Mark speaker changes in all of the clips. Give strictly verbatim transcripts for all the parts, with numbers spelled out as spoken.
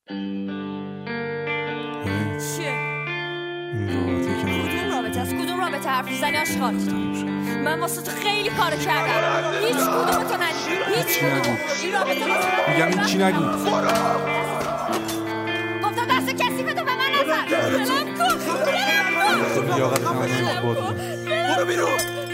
Speaker 1: چیه؟
Speaker 2: این رابطه که
Speaker 1: کدوم رابطه؟ از کدوم رابطه حرف میزنی آشغال؟ من واسه تو خیلی کار کردم، هیچ کدوم تو ندید، هیچ کدوم. این رابطه واسه
Speaker 2: میگم هیچی نگو.
Speaker 1: گفتم دست کسی به تو به من نزن. بلم کن، بلم کن.
Speaker 2: لیاقت من بود.
Speaker 3: برو بیرون.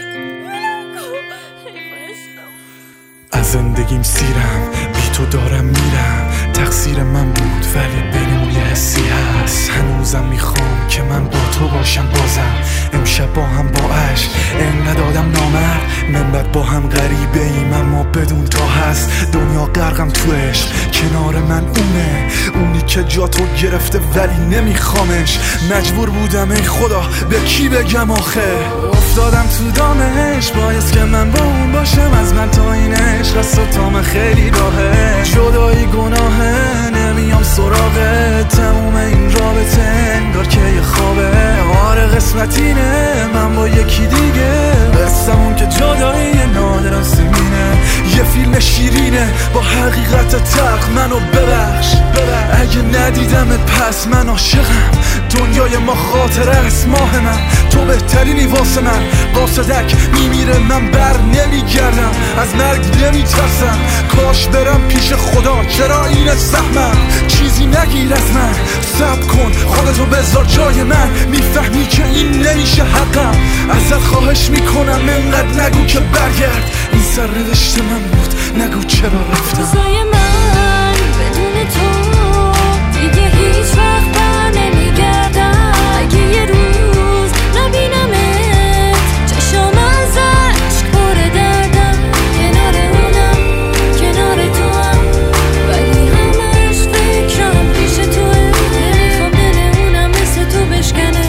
Speaker 4: از زندگیم سیرم، بی تو دارم میرم. تقصیر من بود ولی بینمون یه حسی هست. هنوزم میخوام که من با تو باشم بازم. امشب با هم با عشق اینقدر آدم نامرد. منت با هم غریبه ایم اما بدون تا هست. دنیا غرقم تو عشق، کنار من اونه، اونی که جا تو گرفته ولی نمیخوامش. مجبور بودم ای خدا به کی بگم آخه. افتادم تو دامش، باعث که من با اون باشم. از من تا این عشق از تو تا من خیلی راهه. جدایی گناهه، نمیام سراغه. تموم این رابطه انگار که یه خوابه. آره قسمت اینه من با یکی دیگه. قسمون که جدایی نادرم سیمینه. یه فیلم شیرینه با حقیقت تلخ. منو ببخش اگه ندیدمت پس من عاشقم. دنیای ما خاطره است ماه من. تو بهترینی واسه من. قاصدک میمیره من بر نمیگردم. از مرگ نمیترسم. کاش برم پیش خدا، چرا این سهمم. چیزی نگیر از من، صبر کن خودتو بذار جای من. میفهمی که این نمیشه حقم. ازت خواهش میکنم انقدر نگو که برگرد. این سرنوشت من بود، نگو چرا رفتم.
Speaker 5: روزای من بدون تو دیگه هیچ وقت بر نمیگردم. اگه یه روز نبینمت چشام از عشق پر دردم. کنار اونم کنار تو هم، ولی همش فکرم پیش توه. نمیخوام دل اونم مثل تو بشکنه.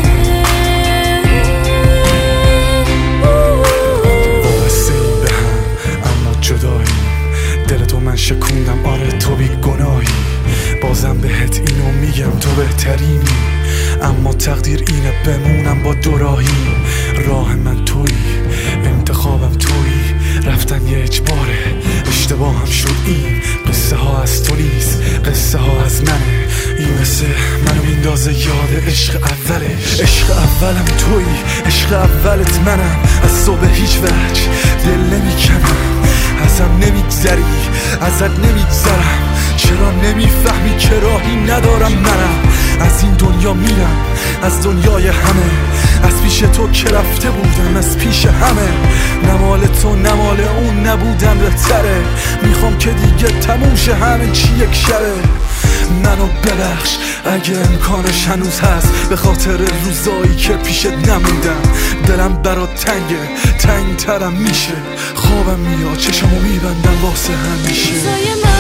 Speaker 4: وابسته ایم به هم اما جداییم. دل تو من شکوندم، آره تو بی گناهی. بازم بهت اینو میگم تو بهترینی. اما تقدیر اینه بمونم با دوراهی. راه من تویی، انتخابم تویی. رفتن یه اجباره، اشتباهم شد این. قصه ها از تو نیست، قصه ها از منه. این مثل منو میندازه یاد عشق اولش. عشق اولم تویی، عشق اولت منم. از تو به هیچ وجه دل نمیکنم. ازم نمیگذری، ازت نمیگذرم. چرا نمیفهمی که راهی ندارم منم. از این دنیا میرم، از دنیای همه. از پیش تو که رفته بودم، از پیش همه. نمال تو نمال اون نبودن بهتره. میخوام که دیگه تموم شه همه چی یک شبه. منو ببخش اگه امکانش هنوز هست. به خاطر روزایی که پیشت نموندم. دلم برات تنگه، تنگ ترم میشه. خوابم میاد چشمو میبندم واسه همیشه.
Speaker 5: روزای من